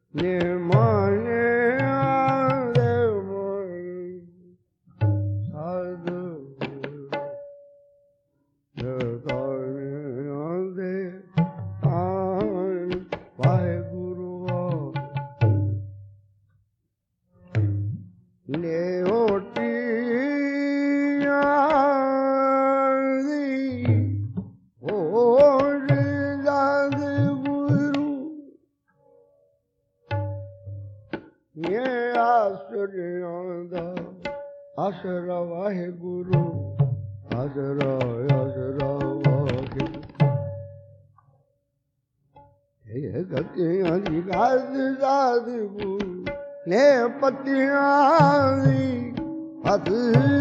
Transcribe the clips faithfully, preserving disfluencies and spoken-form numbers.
निर्माणे देव साधु जगाने दे आन वाहेगुरु ले ओटी आसरा वाहेगुरु आसरा आसरा वाहेगुरु ये गतियां दी गाद दाद ले पतियां दी हथ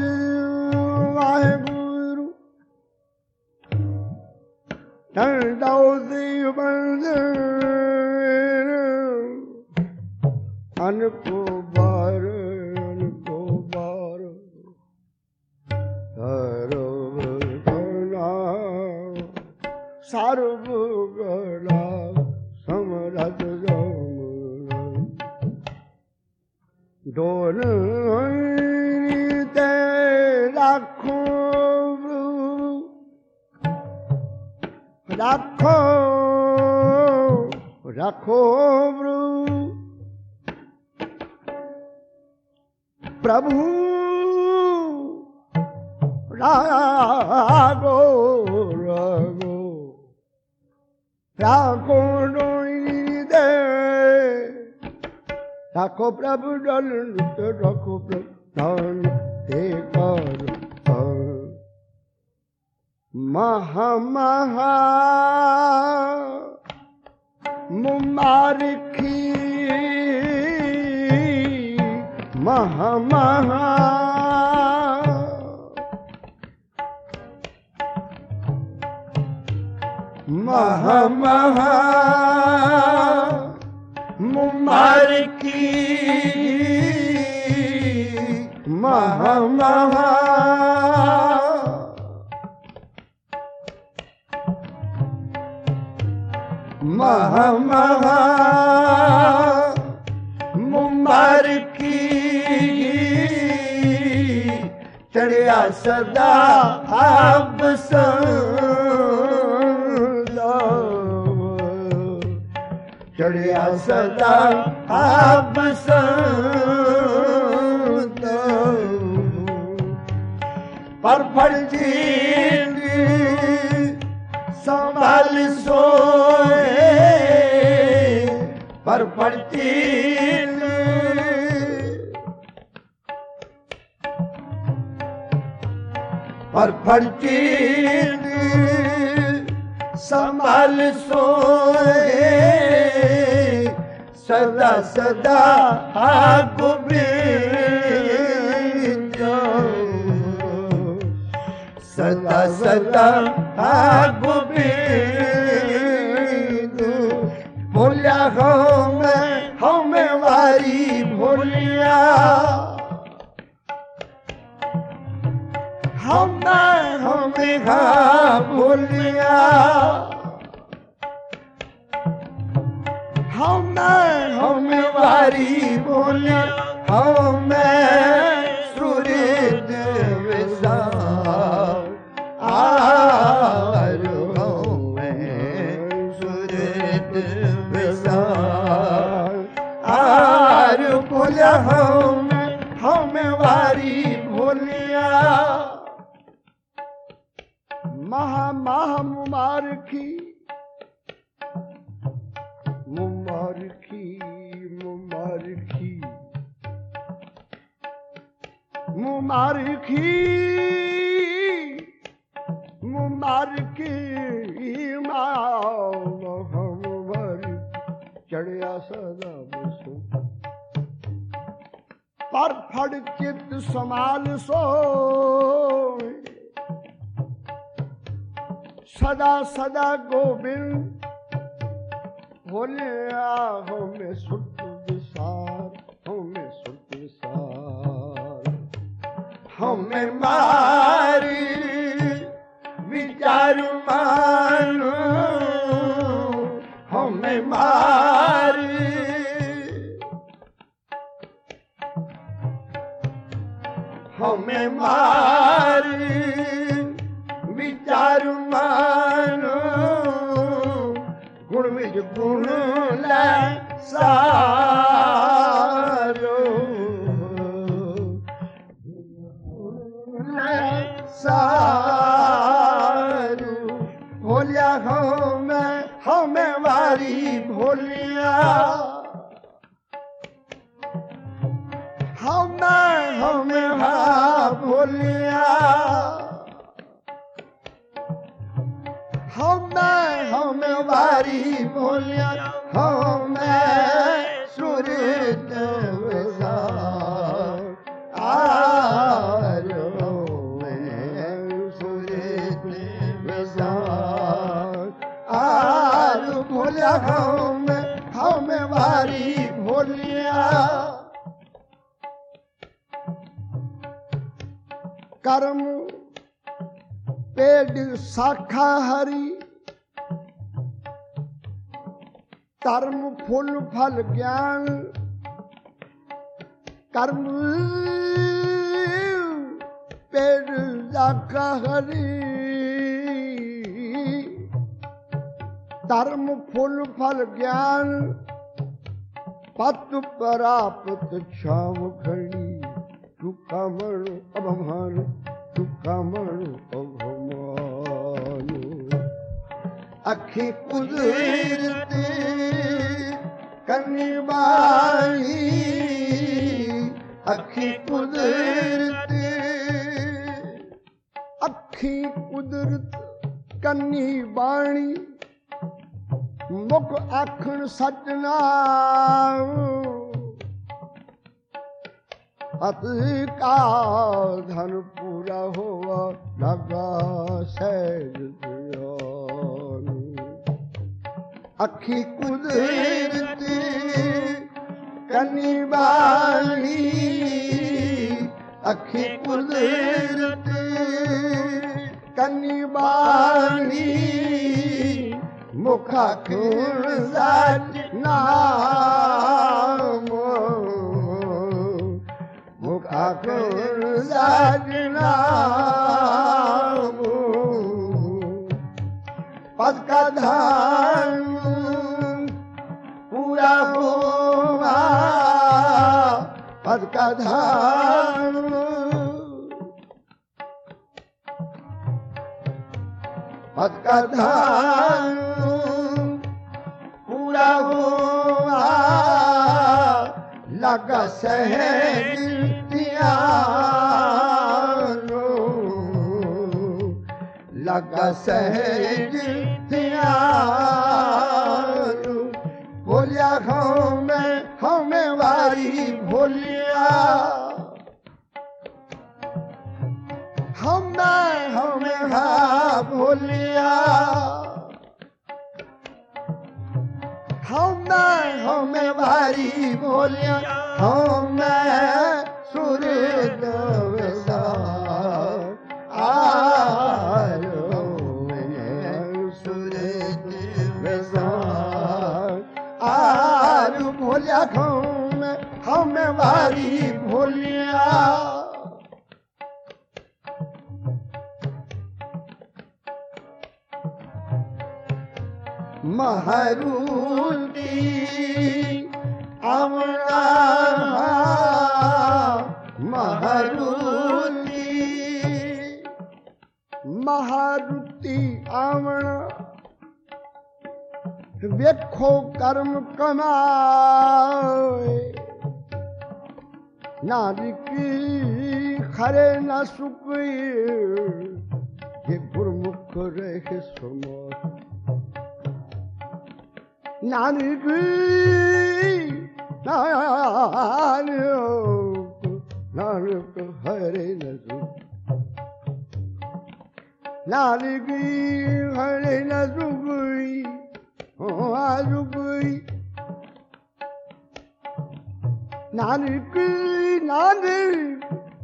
वाहेगुरु टंडाओ दी बंदर अनको बार अनको बार सर्व गला समरथ डोल ते राखो राखो राखो प्रभु रागो रागो राखो दे राखो प्रभु डल राखो प्रभु ते कर महा महा मुमारखी महा महा महा महा मुबारकी महा महा महा महा मुबारकी चढ़िया सदा आप चढ़िया सदा आप संत पर फर्जी संभाल सोए पर फर्जी पर फर्जी संभाल सोए सदा सदा आगो सदा सदा आगो भोलिया हमें हमें वारी भोलिया हमें हमें घा भोलिया हमें हमें वारी बोलिया हमें सूरज विसार आर हमें सूरज विसार आर बोलिया हमें हमें वारी बोलिया महा महा मुबारकी मुबारकी मुबारकी मुबारकी मुबारकी मुबारकी चढ़िया सदा बसो पर फड़ चित समाल सो सदा सदा गोविंद भोलिया हमें सुत विसार हमें सुत विसार हमें मारी विचार मानो हमें मारी मारी विचार मानो गुण विच गुण लै सारो सारू भोलिया हमें हमें वारी भोलिया हमें हमें हा भोलिया हमें हमें वारी भोलिया हमें सूरत आरो सूरत आरो भोलिया हमें हमें वारी भोलिया कर्म पेड़ शाखा हरी कर्म फूल फल ज्ञान कर्म पेड़ शाखा हरी कर्म फूल फल ज्ञान पत परापत छाव खड़ी सुखामण अभमान सुखामण अभमान अखी कुदरत करनी बाणी अखी कुदरत अखी कुदरत करनी बाणी मुख आखण सजना अति का धन पूरा हुआ लगा सहज अखी कुदरत कनी बाली अखी कुदरत कनी बाली मुखा खून साज नाम मुखा खून साज नाम पद का धान पूरा हुआ पद का धान पद का धान पूरा हुआ लगा सहज त्यानो लगा सहज त्यानो बोलिया हमें हमें वारी भोलिया हमें हमें हा भोलिया हमें हमें वारी भोलिया हमें सूरत आरो सूरत आरो भोलिया हमें हमें वारी भोलिया महारूती आमना महारूती महारूती आमना वेखो कर्म कमाए नारिकी खरे न सुखी ये गुरमुख रहे समाज नानक नानक नानक हरे न सुख नानक हरे न सुखी हो सुखी नानक नानक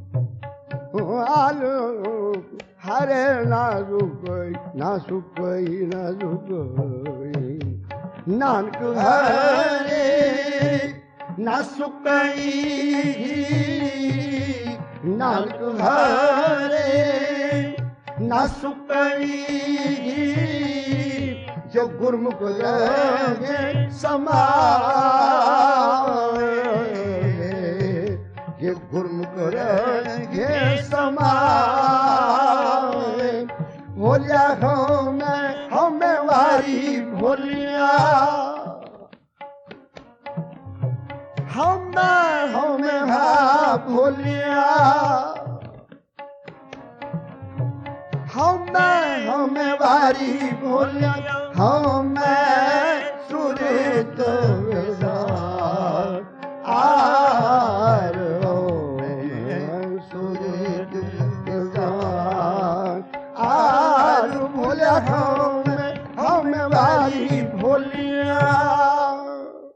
आलोक हरे ना सुखी ना सुखी ना सुखी नानक हरे ਨਾ ਸੁਕਈ ਨਾਨਕ ਹਾਰੇ ਨਾ ਸੁਕਈ ਜੋ ਗੁਰਮੁਖ ਲਗੇ ਸਮਾਏ ਜੇ ਗੁਰਮੁਖ ਲਗੇ ਸਮਾਏ ਭੋਲਿਆ ਹੋ ਮੈਂ ਹੋ ਮੈਂ ਵਾਰੀ ਭੋਲਿਆ ਹਮੇ ਹਮੇ ਹਾ ਭੋਲਿਆ ਹਮੇ ਹਮੇ ਵਾਰੀ ਭੋਲਿਆ ਹਮੇ ਸੁਰਤ